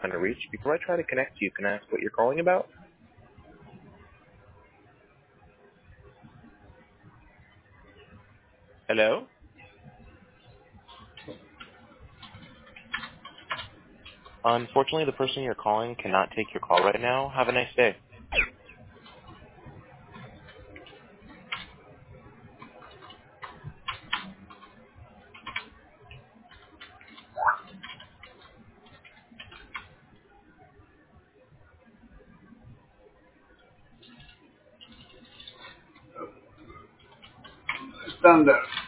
trying to reach. Before I try to connect you, can I ask what you're calling about? Hello? Unfortunately, the person you're calling cannot take your call right now. Have a nice day. Standard.